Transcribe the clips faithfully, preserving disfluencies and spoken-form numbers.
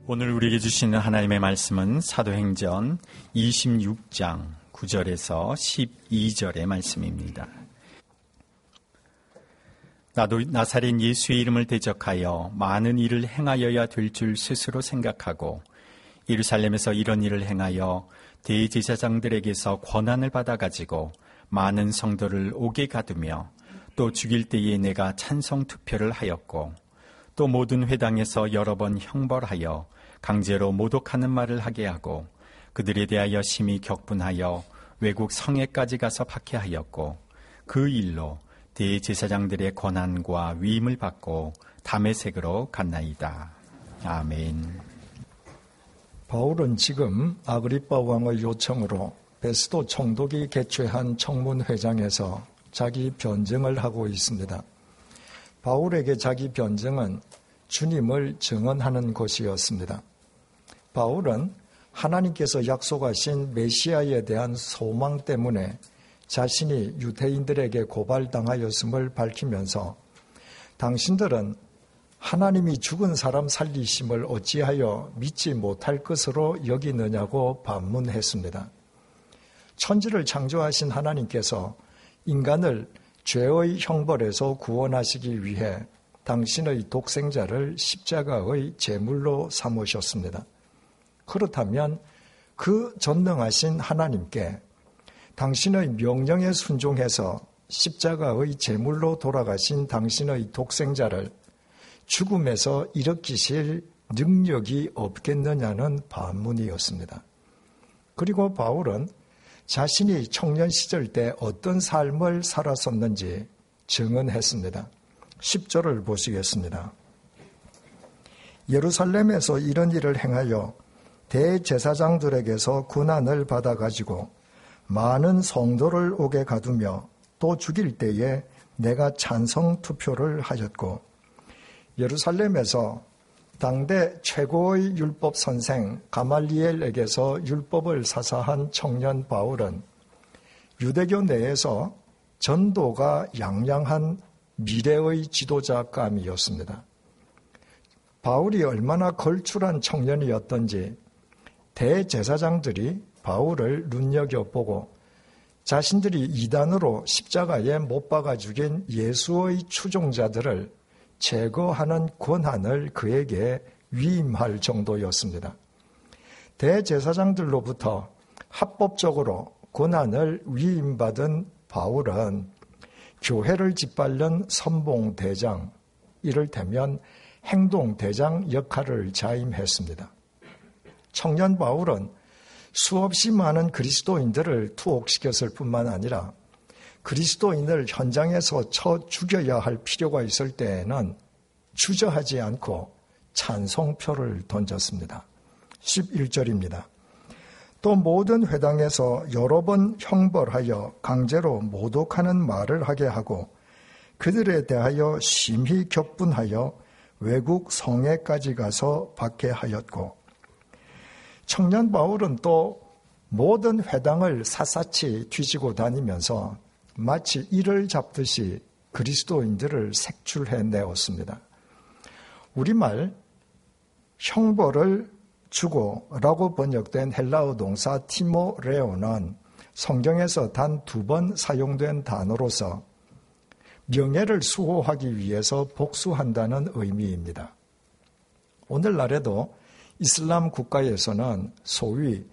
오늘 우리에게 주시는 하나님의 말씀은 사도행전 이십육 장 구 절에서 십이 절의 말씀입니다. 나도 나사렛 예수의 이름을 대적하여 많은 일을 행하여야 될 줄 스스로 생각하고 예루살렘에서 이런 일을 행하여 대제사장들에게서 권한을 받아가지고 많은 성도를 옥에 가두며 또 죽일 때에 내가 찬성 투표를 하였고 또 모든 회당에서 여러 번 형벌하여 강제로 모독하는 말을 하게 하고 그들에 대하여 심히 격분하여 외국 성에까지 가서 박해하였고 그 일로 대제사장들의 권한과 위임을 받고 다메섹으로 갔나이다. 아멘. 바울은 지금 아그리빠 왕의 요청으로 베스도 총독이 개최한 청문회장에서 자기 변증을 하고 있습니다. 바울에게 자기 변증은 주님을 증언하는 것이었습니다. 바울은 하나님께서 약속하신 메시아에 대한 소망 때문에 자신이 유대인들에게 고발당하였음을 밝히면서 당신들은 하나님이 죽은 사람 살리심을 어찌하여 믿지 못할 것으로 여기느냐고 반문했습니다. 천지를 창조하신 하나님께서 인간을 죄의 형벌에서 구원하시기 위해 당신의 독생자를 십자가의 제물로 삼으셨습니다. 그렇다면 그 전능하신 하나님께 당신의 명령에 순종해서 십자가의 제물로 돌아가신 당신의 독생자를 죽음에서 일으키실 능력이 없겠느냐는 반문이었습니다. 그리고 바울은 자신이 청년 시절 때 어떤 삶을 살았었는지 증언했습니다. 십 절을 보시겠습니다. 예루살렘에서 이런 일을 행하여 대제사장들에게서 고난을 받아가지고 많은 성도를 옥에 가두며 또 죽일 때에 내가 찬성 투표를 하였고 예루살렘에서 당대 최고의 율법 선생 가말리엘에게서 율법을 사사한 청년 바울은 유대교 내에서 전도가 양양한 미래의 지도자감이었습니다. 바울이 얼마나 걸출한 청년이었던지 대제사장들이 바울을 눈여겨보고 자신들이 이단으로 십자가에 못 박아 죽인 예수의 추종자들을 제거하는 권한을 그에게 위임할 정도였습니다. 대제사장들로부터 합법적으로 권한을 위임받은 바울은 교회를 짓밟는 선봉대장, 이를테면 행동대장 역할을 자임했습니다. 청년 바울은 수없이 많은 그리스도인들을 투옥시켰을 뿐만 아니라 그리스도인을 현장에서 쳐 죽여야 할 필요가 있을 때에는 주저하지 않고 찬송표를 던졌습니다. 십일 절입니다. 또 모든 회당에서 여러 번 형벌하여 강제로 모독하는 말을 하게 하고 그들에 대하여 심히 격분하여 외국 성에까지 가서 박해하였고 청년 바울은 또 모든 회당을 샅샅이 뒤지고 다니면서 마치 이를 잡듯이 그리스도인들을 색출해내었습니다. 우리말 형벌을 주고 라고 번역된 헬라어 동사 티모레오는 성경에서 단 두 번 사용된 단어로서 명예를 수호하기 위해서 복수한다는 의미입니다. 오늘날에도 이슬람 국가에서는 소위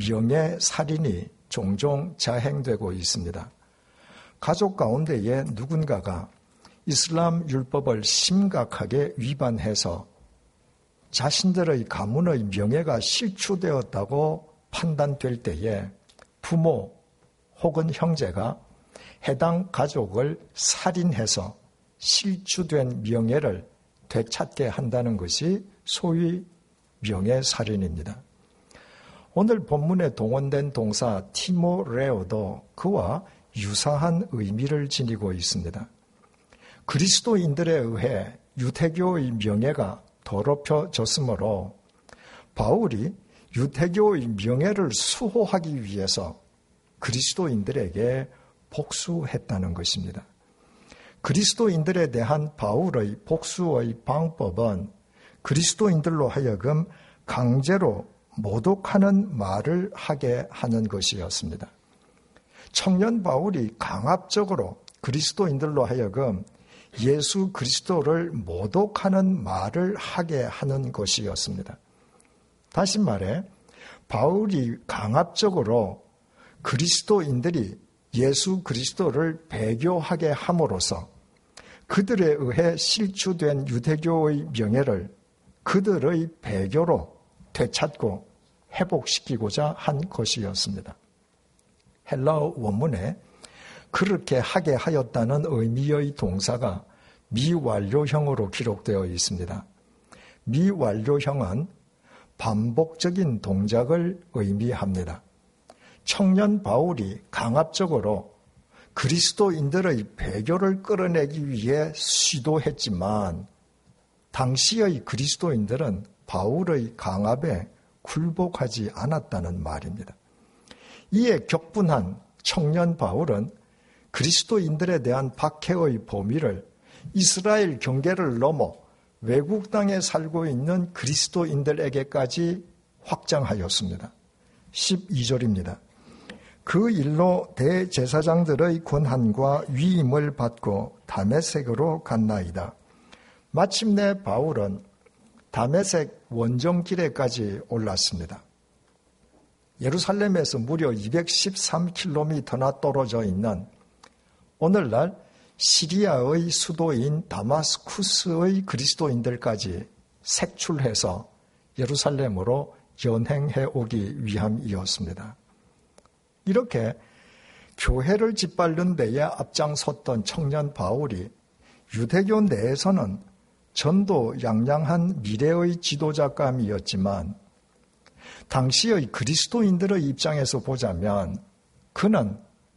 명예살인이 종종 자행되고 있습니다. 가족 가운데에 누군가가 이슬람 율법을 심각하게 위반해서 자신들의 가문의 명예가 실추되었다고 판단될 때에 부모 혹은 형제가 해당 가족을 살인해서 실추된 명예를 되찾게 한다는 것이 소위 명예살인입니다. 오늘 본문에 동원된 동사 티모레오도 그와 유사한 의미를 지니고 있습니다. 그리스도인들에 의해 유대교의 명예가 더럽혀졌으므로 바울이 유대교의 명예를 수호하기 위해서 그리스도인들에게 복수했다는 것입니다. 그리스도인들에 대한 바울의 복수의 방법은 그리스도인들로 하여금 강제로 모독하는 말을 하게 하는 것이었습니다. 청년 바울이 강압적으로 그리스도인들로 하여금 예수 그리스도를 모독하는 말을 하게 하는 것이었습니다. 다시 말해 바울이 강압적으로 그리스도인들이 예수 그리스도를 배교하게 함으로써 그들에 의해 실추된 유대교의 명예를 그들의 배교로 되찾고 회복시키고자 한 것이었습니다. 헬라어 원문에 그렇게 하게 하였다는 의미의 동사가 미완료형으로 기록되어 있습니다. 미완료형은 반복적인 동작을 의미합니다. 청년 바울이 강압적으로 그리스도인들의 배교를 끌어내기 위해 시도했지만 당시의 그리스도인들은 바울의 강압에 굴복하지 않았다는 말입니다. 이에 격분한 청년 바울은 그리스도인들에 대한 박해의 범위를 이스라엘 경계를 넘어 외국 땅에 살고 있는 그리스도인들에게까지 확장하였습니다. 십이 절입니다. 그 일로 대제사장들의 권한과 위임을 받고 다메섹으로 갔나이다. 마침내 바울은 다메섹 원정길에까지 올랐습니다. 예루살렘에서 무려 이백십삼 킬로미터나 떨어져 있는 오늘날 시리아의 수도인 다마스쿠스의 그리스도인들까지 색출해서 예루살렘으로 연행해 오기 위함이었습니다. 이렇게 교회를 짓밟는 데에 앞장섰던 청년 바울이 유대교 내에서는 전도 양양한 미래의 지도자감이었지만 당시의 그리스도인들의 입장에서 보자면 그는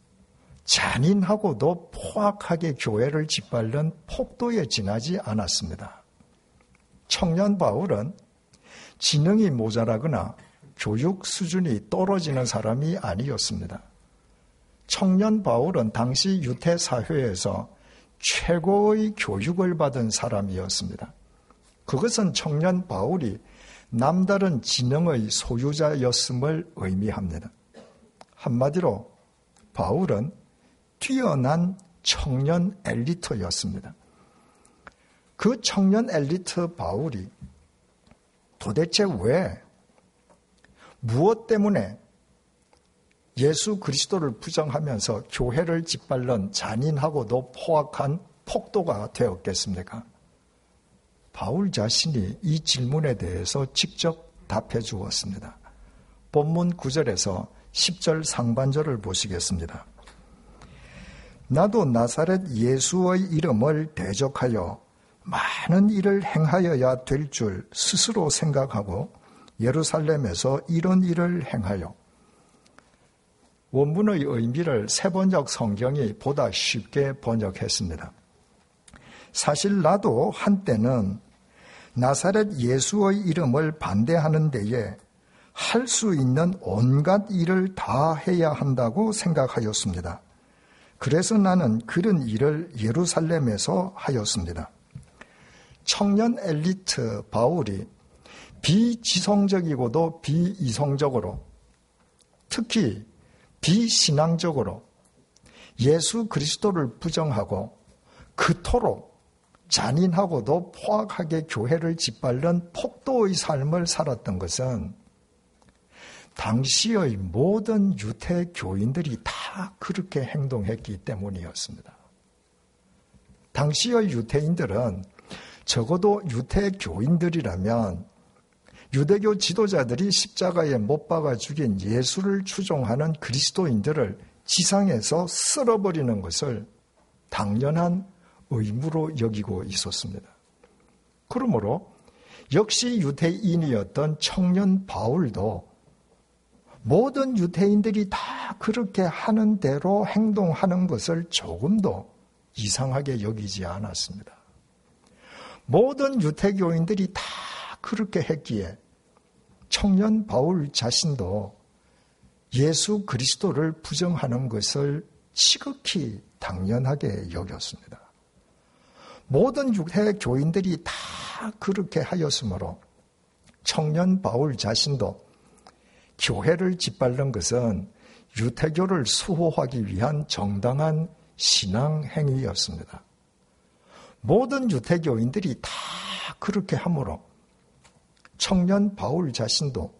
잔인하고도 포악하게 교회를 짓밟는 폭도에 지나지 않았습니다. 청년 바울은 지능이 모자라거나 교육 수준이 떨어지는 사람이 아니었습니다. 청년 바울은 당시 유대 사회에서 최고의 교육을 받은 사람이었습니다. 그것은 청년 바울이 남다른 지능의 소유자였음을 의미합니다. 한마디로 바울은 뛰어난 청년 엘리트였습니다. 그 청년 엘리트 바울이 도대체 왜, 무엇 때문에 예수 그리스도를 부정하면서 교회를 짓밟는 잔인하고도 포악한 폭도가 되었겠습니까? 바울 자신이 이 질문에 대해서 직접 답해 주었습니다. 본문 구 절에서 십 절 상반절을 보시겠습니다. 나도 나사렛 예수의 이름을 대적하여 많은 일을 행하여야 될 줄 스스로 생각하고 예루살렘에서 이런 일을 행하여. 원문의 의미를 세번역 성경이 보다 쉽게 번역했습니다. 사실 나도 한때는 나사렛 예수의 이름을 반대하는 데에 할 수 있는 온갖 일을 다 해야 한다고 생각하였습니다. 그래서 나는 그런 일을 예루살렘에서 하였습니다. 청년 엘리트 바울이 비지성적이고도 비이성적으로, 특히 비신앙적으로 예수 그리스도를 부정하고 그토록 잔인하고도 포악하게 교회를 짓밟는 폭도의 삶을 살았던 것은 당시의 모든 유대 교인들이 다 그렇게 행동했기 때문이었습니다. 당시의 유대인들은 적어도 유대 교인들이라면 유대교 지도자들이 십자가에 못 박아 죽인 예수를 추종하는 그리스도인들을 지상에서 쓸어버리는 것을 당연한 의무로 여기고 있었습니다. 그러므로 역시 유대인이었던 청년 바울도 모든 유대인들이 다 그렇게 하는 대로 행동하는 것을 조금도 이상하게 여기지 않았습니다. 모든 유대교인들이 다 그렇게 했기에 청년 바울 자신도 예수 그리스도를 부정하는 것을 지극히 당연하게 여겼습니다. 모든 유대 교인들이 다 그렇게 하였으므로 청년 바울 자신도 교회를 짓밟는 것은 유태교를 수호하기 위한 정당한 신앙 행위였습니다. 모든 유태교인들이 다 그렇게 하므로 청년 바울 자신도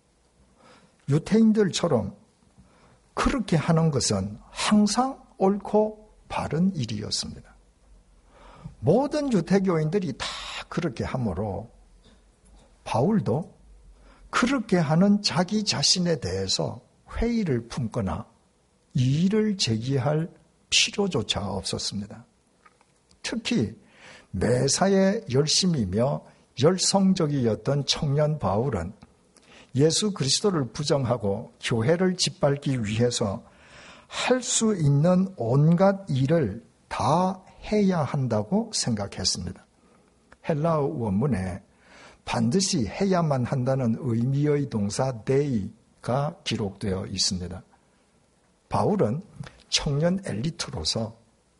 유태인들처럼 그렇게 하는 것은 항상 옳고 바른 일이었습니다. 모든 유태교인들이 다 그렇게 하므로 바울도 그렇게 하는 자기 자신에 대해서 회의를 품거나 이의를 제기할 필요조차 없었습니다. 특히 매사에 열심이며 열성적이었던 청년 바울은 예수 그리스도를 부정하고 교회를 짓밟기 위해서 할 수 있는 온갖 일을 다 해야 한다고 생각했습니다. 헬라어 원문에 반드시 해야만 한다는 의미의 동사 데이가 기록되어 있습니다. 바울은 청년 엘리트로서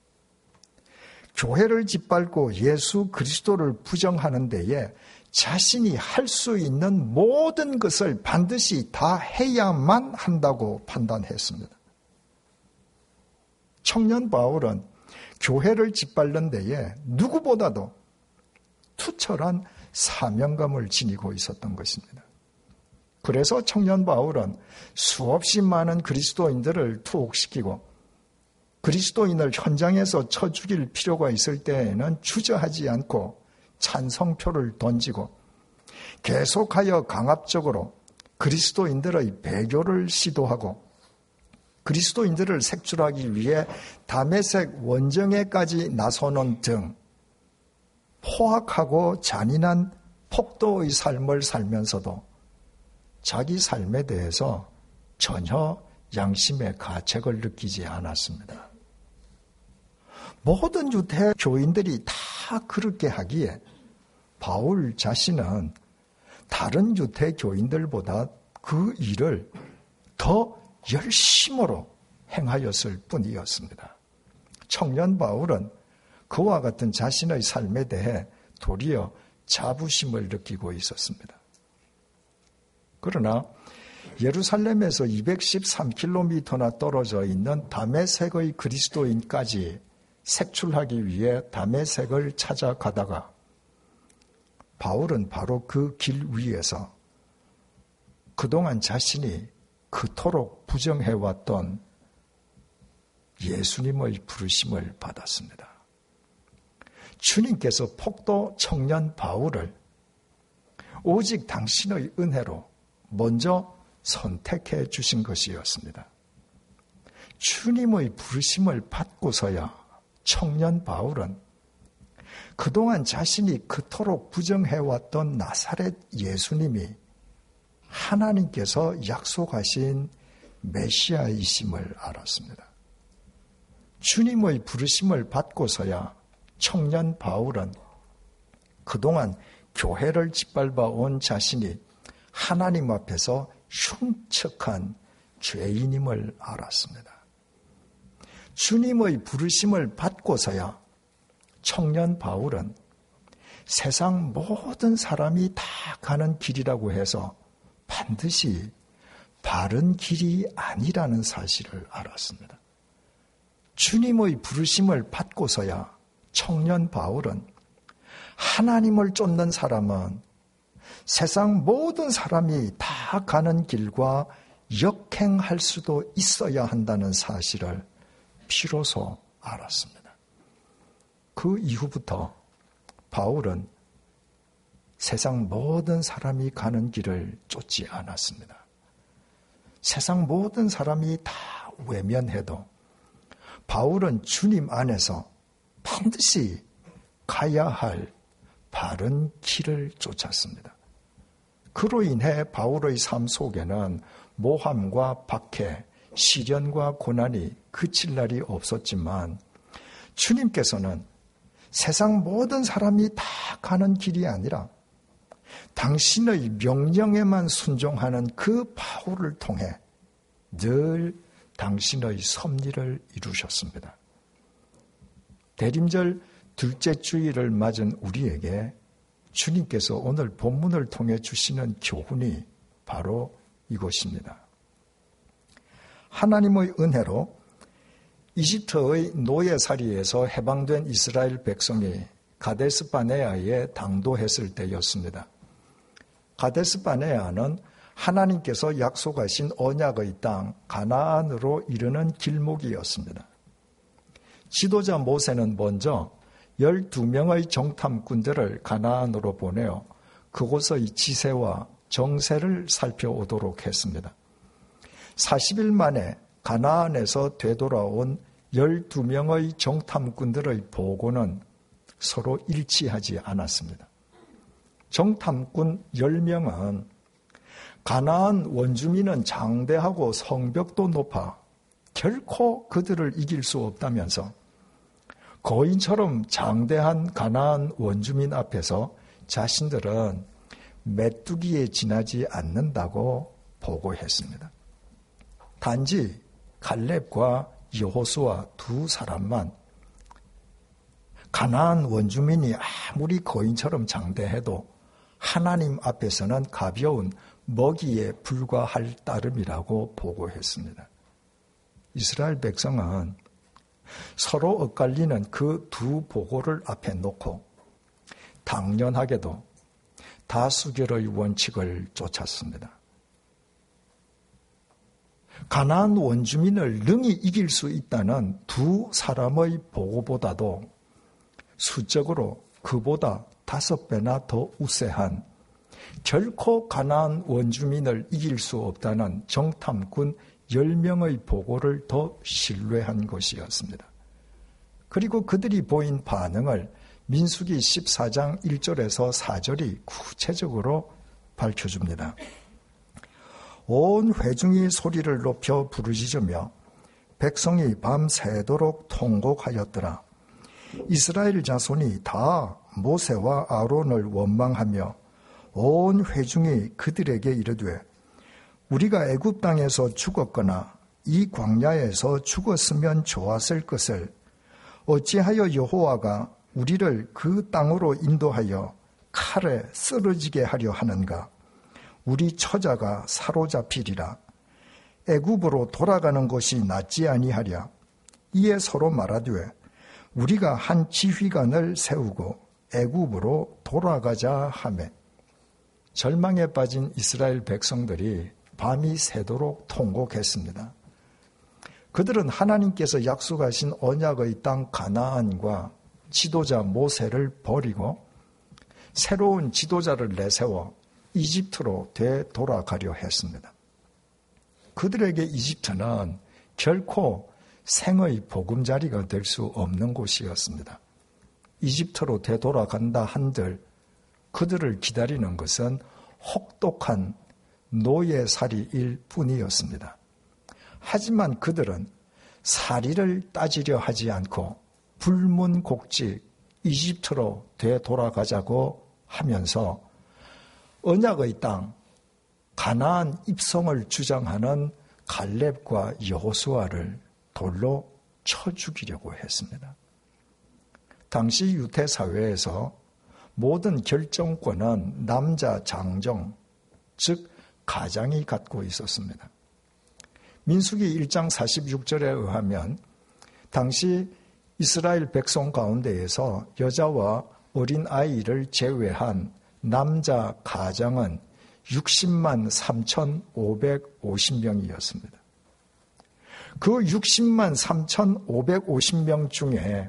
교회를 짓밟고 예수 그리스도를 부정하는 데에 자신이 할 수 있는 모든 것을 반드시 다 해야만 한다고 판단했습니다. 청년 바울은 교회를 짓밟는 데에 누구보다도 투철한 사명감을 지니고 있었던 것입니다. 그래서 청년 바울은 수없이 많은 그리스도인들을 투옥시키고 그리스도인을 현장에서 쳐 죽일 필요가 있을 때에는 주저하지 않고 찬성표를 던지고 계속하여 강압적으로 그리스도인들의 배교를 시도하고 그리스도인들을 색출하기 위해 다메섹 원정에까지 나서는 등 포악하고 잔인한 폭도의 삶을 살면서도 자기 삶에 대해서 전혀 양심의 가책을 느끼지 않았습니다. 모든 유대 교인들이 다 그렇게 하기에 바울 자신은 다른 유대 교인들보다 그 일을 더 열심으로 행하였을 뿐이었습니다. 청년 바울은 그와 같은 자신의 삶에 대해 도리어 자부심을 느끼고 있었습니다. 그러나 예루살렘에서 이백십삼 킬로미터나 떨어져 있는 다메섹의 그리스도인까지 색출하기 위해 다메섹을 찾아가다가 바울은 바로 그 길 위에서 그동안 자신이 그토록 부정해왔던 예수님의 부르심을 받았습니다. 주님께서 폭도 청년 바울을 오직 당신의 은혜로 먼저 선택해 주신 것이었습니다. 주님의 부르심을 받고서야 청년 바울은 그동안 자신이 그토록 부정해왔던 나사렛 예수님이 하나님께서 약속하신 메시아이심을 알았습니다. 주님의 부르심을 받고서야 청년 바울은 그동안 교회를 짓밟아 온 자신이 하나님 앞에서 흉측한 죄인임을 알았습니다. 주님의 부르심을 받고서야 청년 바울은 세상 모든 사람이 다 가는 길이라고 해서 반드시 바른 길이 아니라는 사실을 알았습니다. 주님의 부르심을 받고서야 청년 바울은 하나님을 쫓는 사람은 세상 모든 사람이 다 가는 길과 역행할 수도 있어야 한다는 사실을 비로소 알았습니다. 그 이후부터 바울은 세상 모든 사람이 가는 길을 쫓지 않았습니다. 세상 모든 사람이 다 외면해도 바울은 주님 안에서 반드시 가야 할 바른 길을 쫓았습니다. 그로 인해 바울의 삶 속에는 모함과 박해, 시련과 고난이 그칠 날이 없었지만 주님께서는 세상 모든 사람이 다 가는 길이 아니라 당신의 명령에만 순종하는 그 바울을 통해 늘 당신의 섭리를 이루셨습니다. 대림절 둘째 주일을 맞은 우리에게 주님께서 오늘 본문을 통해 주시는 교훈이 바로 이것입니다. 하나님의 은혜로 이집트의 노예살이에서 해방된 이스라엘 백성이 가데스 바네아에 당도했을 때였습니다. 가데스 바네아는 하나님께서 약속하신 언약의 땅 가나안으로 이르는 길목이었습니다. 지도자 모세는 먼저 열두 명의 정탐꾼들을 가나안으로 보내어 그곳의 지세와 정세를 살펴오도록 했습니다. 사십 일 만에 가나안에서 되돌아온 열두 명의 정탐꾼들의 보고는 서로 일치하지 않았습니다. 정탐꾼 열 명은 가나안 원주민은 장대하고 성벽도 높아 결코 그들을 이길 수 없다면서 거인처럼 장대한 가나안 원주민 앞에서 자신들은 메뚜기에 지나지 않는다고 보고했습니다. 단지 갈렙과 여호수아 두 사람만 가나안 원주민이 아무리 거인처럼 장대해도 하나님 앞에서는 가벼운 먹이에 불과할 따름이라고 보고했습니다. 이스라엘 백성은 서로 엇갈리는 그 두 보고를 앞에 놓고 당연하게도 다수결의 원칙을 쫓았습니다. 가나안 원주민을 능히 이길 수 있다는 두 사람의 보고보다도 수적으로 그보다 다섯 배나 더 우세한 결코 가나안 원주민을 이길 수 없다는 정탐꾼 열 명의 보고를 더 신뢰한 것이었습니다. 그리고 그들이 보인 반응을 민수기 십사 장 일 절에서 사 절이 구체적으로 밝혀줍니다. 온 회중이 소리를 높여 부르짖으며 백성이 밤새도록 통곡하였더라. 이스라엘 자손이 다 모세와 아론을 원망하며 온 회중이 그들에게 이르되 우리가 애굽 땅에서 죽었거나 이 광야에서 죽었으면 좋았을 것을 어찌하여 여호와가 우리를 그 땅으로 인도하여 칼에 쓰러지게 하려 하는가? 우리 처자가 사로잡히리라. 애굽으로 돌아가는 것이 낫지 아니하랴. 이에 서로 말하되 우리가 한 지휘관을 세우고 애굽으로 돌아가자 하매 절망에 빠진 이스라엘 백성들이 밤이 새도록 통곡했습니다. 그들은 하나님께서 약속하신 언약의 땅 가나안과 지도자 모세를 버리고 새로운 지도자를 내세워 이집트로 되돌아가려 했습니다. 그들에게 이집트는 결코 생의 보금자리가 될 수 없는 곳이었습니다. 이집트로 되돌아간다 한들 그들을 기다리는 것은 혹독한 노예살이일 뿐이었습니다. 하지만 그들은 살이를 따지려 하지 않고 불문곡직 이집트로 되돌아가자고 하면서 언약의 땅 가나안 입성을 주장하는 갈렙과 여호수아를 돌로 쳐 죽이려고 했습니다. 당시 유대 사회에서 모든 결정권은 남자 장정, 즉 가장이 갖고 있었습니다. 민수기 일 장 사십육 절에 의하면 당시 이스라엘 백성 가운데에서 여자와 어린 아이를 제외한 남자 가장은 육십만 삼천오백오십 명이었습니다. 그 육십만 삼천오백오십 명 중에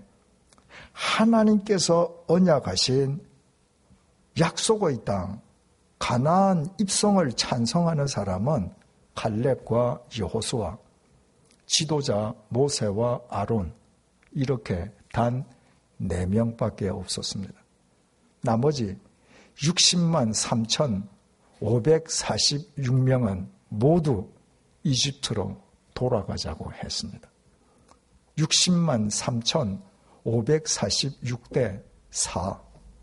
하나님께서 언약하신 약속의 땅 가나안 입성을 찬성하는 사람은 갈렙과 여호수아, 지도자 모세와 아론 이렇게 단 네 명밖에 없었습니다. 나머지 육십만 삼천오백사십육 명은 모두 이집트로 돌아가자고 했습니다. 육십만 삼천오백사십육 대 사.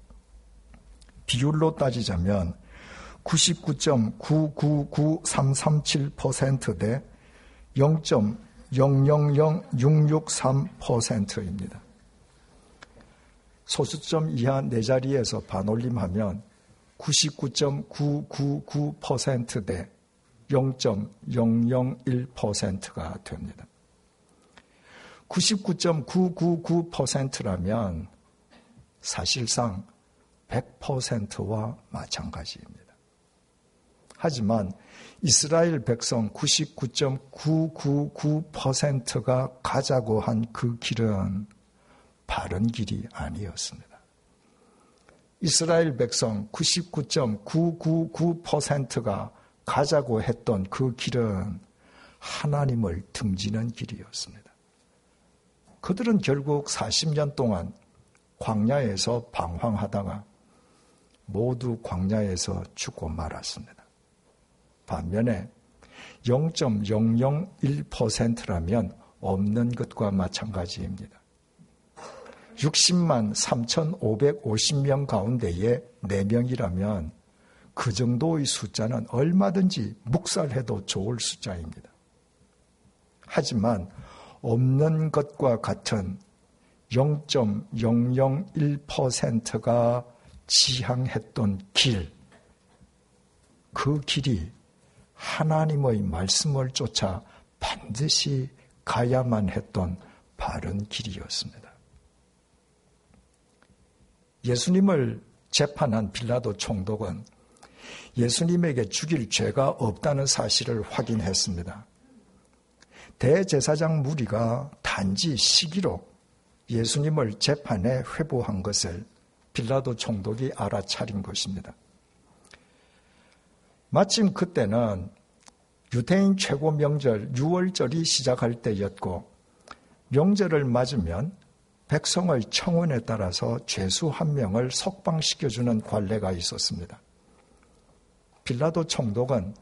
비율로 따지자면 구십구 점 구구구삼삼칠 퍼센트 대 영 점 영영영육육삼 퍼센트입니다. 소수점 이하 네 자리에서 반올림하면 구십구 점 구구구 퍼센트 대 영 점 영영일 퍼센트가 됩니다. 구십구 점 구구구 퍼센트라면 사실상 백 퍼센트와 마찬가지입니다. 하지만 이스라엘 백성 구십구 점 구구구 퍼센트가 가자고 한 그 길은 바른 길이 아니었습니다. 이스라엘 백성 구십구 점 구구구 퍼센트가 가자고 했던 그 길은 하나님을 등지는 길이었습니다. 그들은 결국 사십 년 동안 광야에서 방황하다가 모두 광야에서 죽고 말았습니다. 반면에 영 점 영영일 퍼센트라면 없는 것과 마찬가지입니다. 육십만 삼천오백오십 명 가운데에 네 명이라면 그 정도의 숫자는 얼마든지 묵살해도 좋을 숫자입니다. 하지만 없는 것과 같은 영 점 영영일 퍼센트가 지향했던 길, 그 길이 하나님의 말씀을 쫓아 반드시 가야만 했던 바른 길이었습니다. 예수님을 재판한 빌라도 총독은 예수님에게 죽일 죄가 없다는 사실을 확인했습니다. 대제사장 무리가 단지 시기로 예수님을 재판에 회부한 것을 빌라도 총독이 알아차린 것입니다. 마침 그때는 유대인 최고 명절 유월절이 시작할 때였고 명절을 맞으면 백성의 청원에 따라서 죄수 한 명을 석방시켜주는 관례가 있었습니다. 빌라도 총독은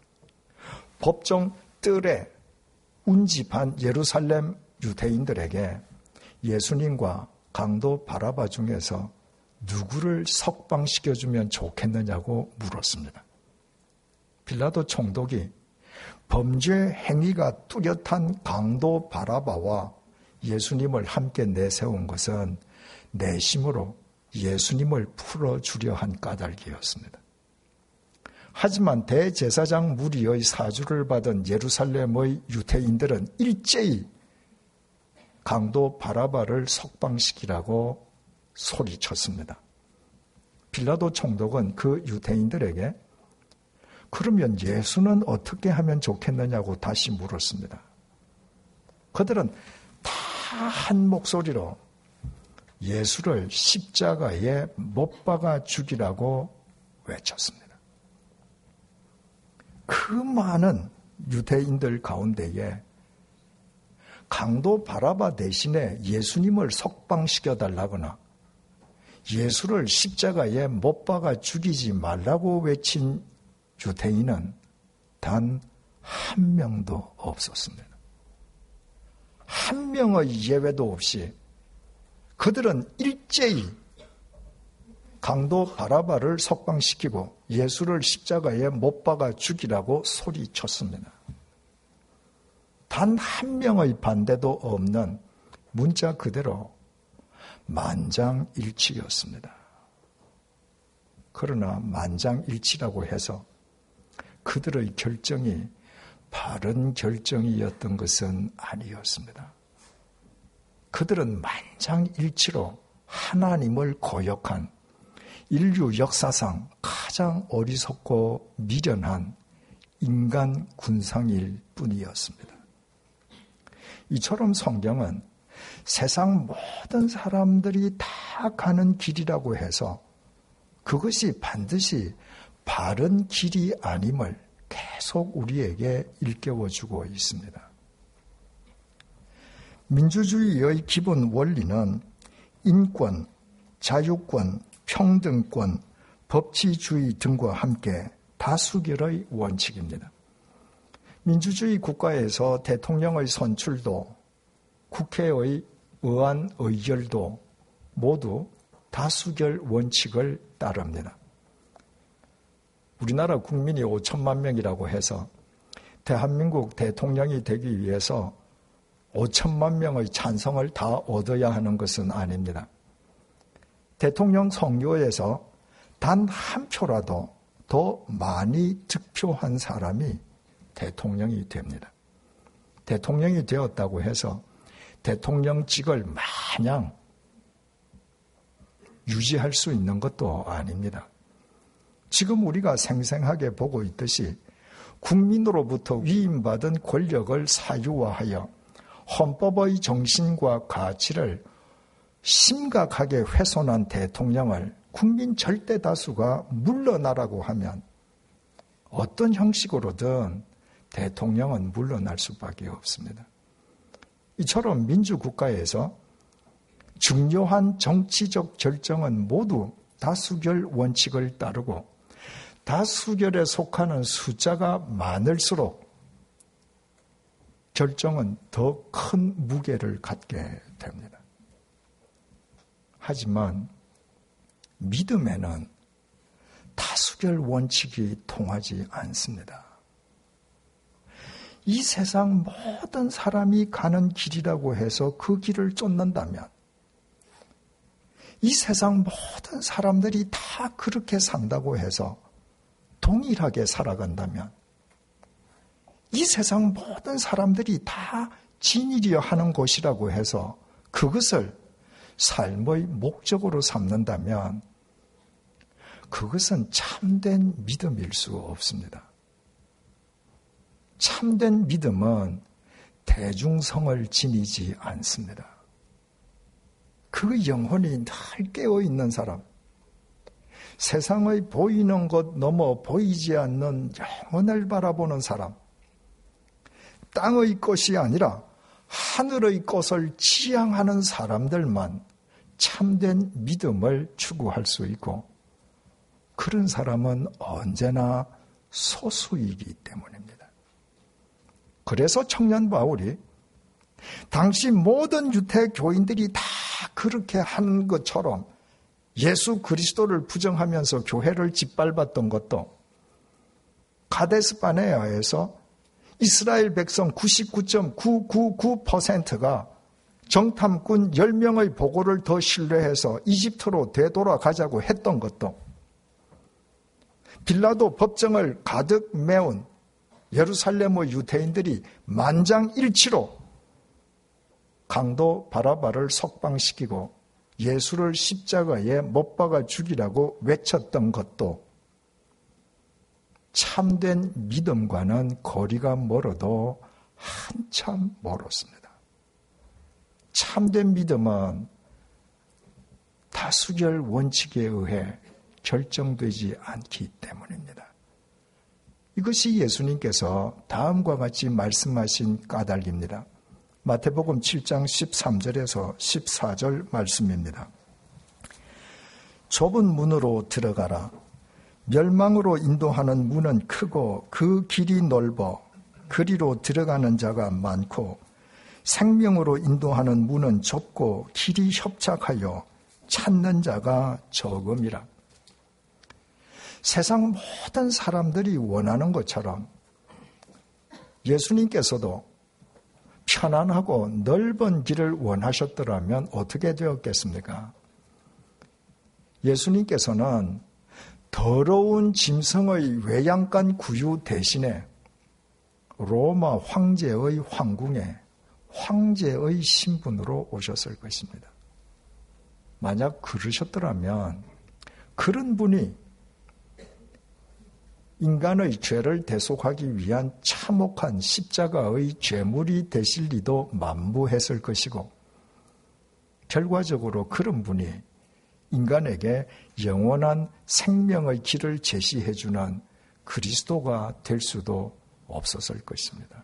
법정 뜰에 운집한 예루살렘 유대인들에게 예수님과 강도 바라바 중에서 누구를 석방시켜주면 좋겠느냐고 물었습니다. 빌라도 총독이 범죄 행위가 뚜렷한 강도 바라바와 예수님을 함께 내세운 것은 내심으로 예수님을 풀어주려 한 까닭이었습니다. 하지만 대제사장 무리의 사주를 받은 예루살렘의 유대인들은 일제히 강도 바라바를 석방시키라고 소리쳤습니다. 빌라도 총독은 그 유대인들에게 그러면 예수는 어떻게 하면 좋겠느냐고 다시 물었습니다. 그들은 다 한 목소리로 예수를 십자가에 못 박아 죽이라고 외쳤습니다. 그 많은 유대인들 가운데에 강도 바라바 대신에 예수님을 석방시켜달라거나 예수를 십자가에 못 박아 죽이지 말라고 외친 유대인은 단 한 명도 없었습니다. 한 명의 예외도 없이 그들은 일제히 강도 바라바를 석방시키고 예수를 십자가에 못 박아 죽이라고 소리쳤습니다. 단 한 명의 반대도 없는 문자 그대로 만장일치였습니다. 그러나 만장일치라고 해서 그들의 결정이 바른 결정이었던 것은 아니었습니다. 그들은 만장일치로 하나님을 거역한 인류 역사상 가장 어리석고 미련한 인간 군상일 뿐이었습니다. 이처럼 성경은 세상 모든 사람들이 다 가는 길이라고 해서 그것이 반드시 바른 길이 아님을 계속 우리에게 일깨워주고 있습니다. 민주주의의 기본 원리는 인권, 자유권, 평등권, 법치주의 등과 함께 다수결의 원칙입니다. 민주주의 국가에서 대통령의 선출도 국회의 의안 의결도 모두 다수결 원칙을 따릅니다. 우리나라 국민이 오천만 명이라고 해서 대한민국 대통령이 되기 위해서 오천만 명의 찬성을 다 얻어야 하는 것은 아닙니다. 대통령 선거에서 단 한 표라도 더 많이 득표한 사람이 대통령이 됩니다. 대통령이 되었다고 해서 대통령직을 마냥 유지할 수 있는 것도 아닙니다. 지금 우리가 생생하게 보고 있듯이 국민으로부터 위임받은 권력을 사유화하여 헌법의 정신과 가치를 심각하게 훼손한 대통령을 국민 절대 다수가 물러나라고 하면 어떤 형식으로든 대통령은 물러날 수밖에 없습니다. 이처럼 민주국가에서 중요한 정치적 결정은 모두 다수결 원칙을 따르고 다수결에 속하는 숫자가 많을수록 결정은 더 큰 무게를 갖게 됩니다. 하지만 믿음에는 다수결 원칙이 통하지 않습니다. 이 세상 모든 사람이 가는 길이라고 해서 그 길을 쫓는다면, 이 세상 모든 사람들이 다 그렇게 산다고 해서 동일하게 살아간다면, 이 세상 모든 사람들이 다 진일이여 하는 것이라고 해서 그것을 삶의 목적으로 삼는다면 그것은 참된 믿음일 수 없습니다. 참된 믿음은 대중성을 지니지 않습니다. 그 영혼이 늘 깨어있는 사람, 세상의 보이는 것 넘어 보이지 않는 영혼을 바라보는 사람, 땅의 것이 아니라 하늘의 것을 지향하는 사람들만 참된 믿음을 추구할 수 있고, 그런 사람은 언제나 소수이기 때문입니다. 그래서 청년 바울이 당시 모든 유대 교인들이 다 그렇게 한 것처럼 예수 그리스도를 부정하면서 교회를 짓밟았던 것도 가데스 바네아에서 이스라엘 백성 구십구 점 구구구 퍼센트가 정탐꾼 열 명의 보고를 더 신뢰해서 이집트로 되돌아가자고 했던 것도, 빌라도 법정을 가득 메운 예루살렘의 유대인들이 만장일치로 강도 바라바를 석방시키고 예수를 십자가에 못 박아 죽이라고 외쳤던 것도 참된 믿음과는 거리가 멀어도 한참 멀었습니다. 참된 믿음은 다수결 원칙에 의해 결정되지 않기 때문입니다. 이것이 예수님께서 다음과 같이 말씀하신 까닭입니다. 마태복음 칠 장 십삼 절에서 십사 절 말씀입니다. 좁은 문으로 들어가라. 멸망으로 인도하는 문은 크고 그 길이 넓어 그리로 들어가는 자가 많고, 생명으로 인도하는 문은 좁고 길이 협착하여 찾는 자가 적음이라. 세상 모든 사람들이 원하는 것처럼 예수님께서도 편안하고 넓은 길을 원하셨더라면 어떻게 되었겠습니까? 예수님께서는 더러운 짐승의 외양간 구유 대신에 로마 황제의 황궁에 황제의 신분으로 오셨을 것입니다. 만약 그러셨더라면 그런 분이 인간의 죄를 대속하기 위한 참혹한 십자가의 죄물이 되실 리도 만무했을 것이고, 결과적으로 그런 분이 인간에게 영원한 생명의 길을 제시해주는 그리스도가 될 수도 없었을 것입니다.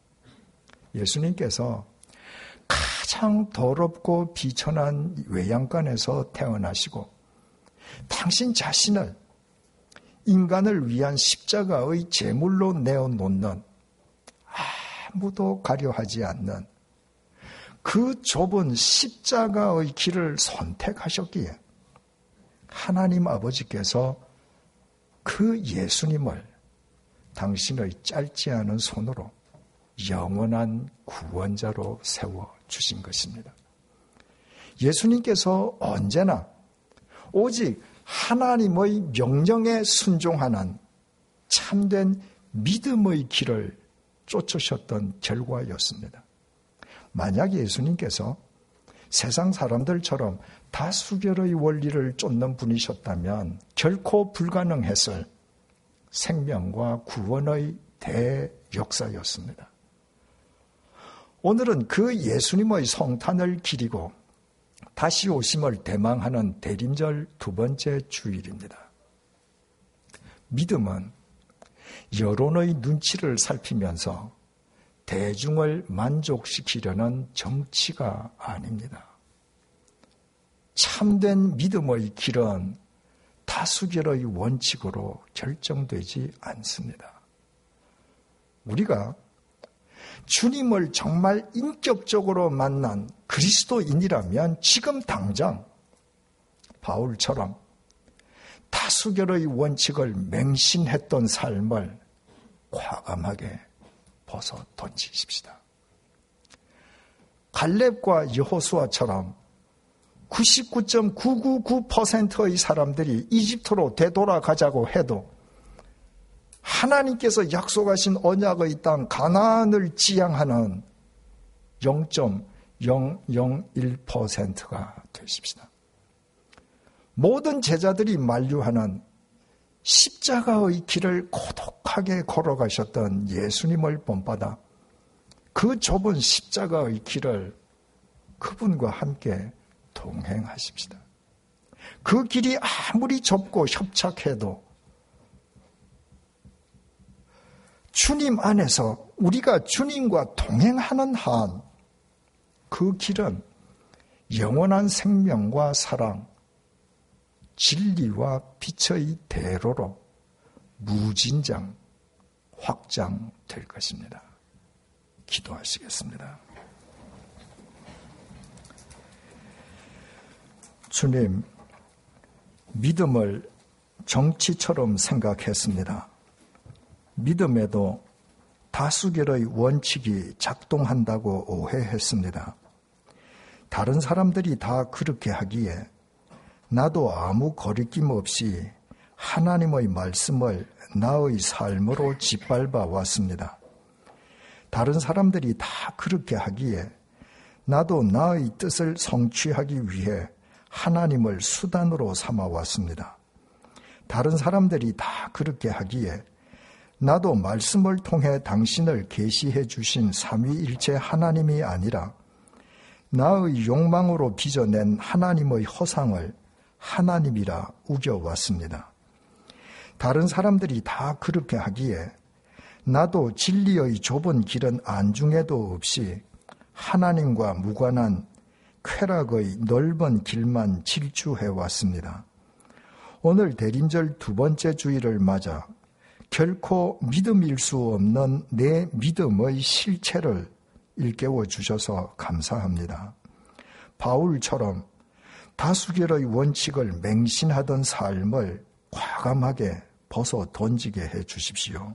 예수님께서 가장 더럽고 비천한 외양간에서 태어나시고 당신 자신을 인간을 위한 십자가의 제물로 내어놓는, 아무도 가려하지 않는 그 좁은 십자가의 길을 선택하셨기에 하나님 아버지께서 그 예수님을 당신의 짧지 않은 손으로 영원한 구원자로 세워주신 것입니다. 예수님께서 언제나 오직 하나님의 명령에 순종하는 참된 믿음의 길을 쫓으셨던 결과였습니다. 만약 예수님께서 세상 사람들처럼 다수결의 원리를 쫓는 분이셨다면 결코 불가능했을 생명과 구원의 대역사였습니다. 오늘은 그 예수님의 성탄을 기리고 다시 오심을 대망하는 대림절 두 번째 주일입니다. 믿음은 여론의 눈치를 살피면서 대중을 만족시키려는 정치가 아닙니다. 참된 믿음의 길은 다수결의 원칙으로 결정되지 않습니다. 우리가 주님을 정말 인격적으로 만난 그리스도인이라면 지금 당장 바울처럼 다수결의 원칙을 맹신했던 삶을 과감하게 벗어 던지십시다. 갈렙과 여호수아처럼 구십구 점 구구구 퍼센트의 사람들이 이집트로 되돌아가자고 해도 하나님께서 약속하신 언약의 땅 가나안을 지향하는 영 점 영영일 퍼센트가 되십시다. 모든 제자들이 만류하는 십자가의 길을 고독하게 걸어가셨던 예수님을 본받아 그 좁은 십자가의 길을 그분과 함께 동행하십시다. 그 길이 아무리 좁고 협착해도 주님 안에서 우리가 주님과 동행하는 한 그 길은 영원한 생명과 사랑, 진리와 빛의 대로로 무진장 확장될 것입니다. 기도하시겠습니다. 주님, 믿음을 정치처럼 생각했습니다. 믿음에도 다수결의 원칙이 작동한다고 오해했습니다. 다른 사람들이 다 그렇게 하기에 나도 아무 거리낌 없이 하나님의 말씀을 나의 삶으로 짓밟아 왔습니다. 다른 사람들이 다 그렇게 하기에 나도 나의 뜻을 성취하기 위해 하나님을 수단으로 삼아 왔습니다. 다른 사람들이 다 그렇게 하기에 나도 말씀을 통해 당신을 계시해 주신 삼위일체 하나님이 아니라 나의 욕망으로 빚어낸 하나님의 허상을 하나님이라 우겨왔습니다. 다른 사람들이 다 그렇게 하기에 나도 진리의 좁은 길은 안중에도 없이 하나님과 무관한 쾌락의 넓은 길만 질주해왔습니다. 오늘 대림절 두 번째 주일을 맞아 결코 믿음일 수 없는 내 믿음의 실체를 일깨워 주셔서 감사합니다. 바울처럼 다수결의 원칙을 맹신하던 삶을 과감하게 벗어 던지게 해 주십시오.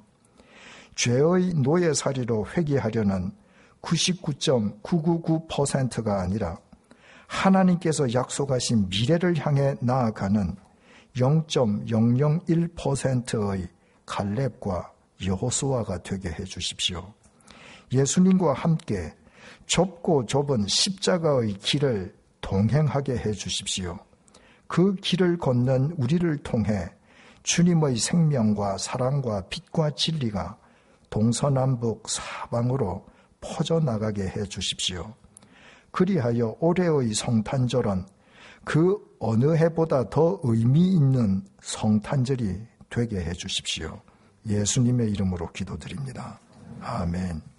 죄의 노예살이로 회개하려는 구십구 점 구구구 퍼센트가 아니라 하나님께서 약속하신 미래를 향해 나아가는 영 점 영영일 퍼센트의 갈렙과 여호수아가 되게 해 주십시오. 예수님과 함께 좁고 좁은 십자가의 길을 동행하게 해 주십시오. 그 길을 걷는 우리를 통해 주님의 생명과 사랑과 빛과 진리가 동서남북 사방으로 퍼져나가게 해 주십시오. 그리하여 올해의 성탄절은 그 어느 해보다 더 의미 있는 성탄절이 되게 해 주십시오. 예수님의 이름으로 기도드립니다. 아멘.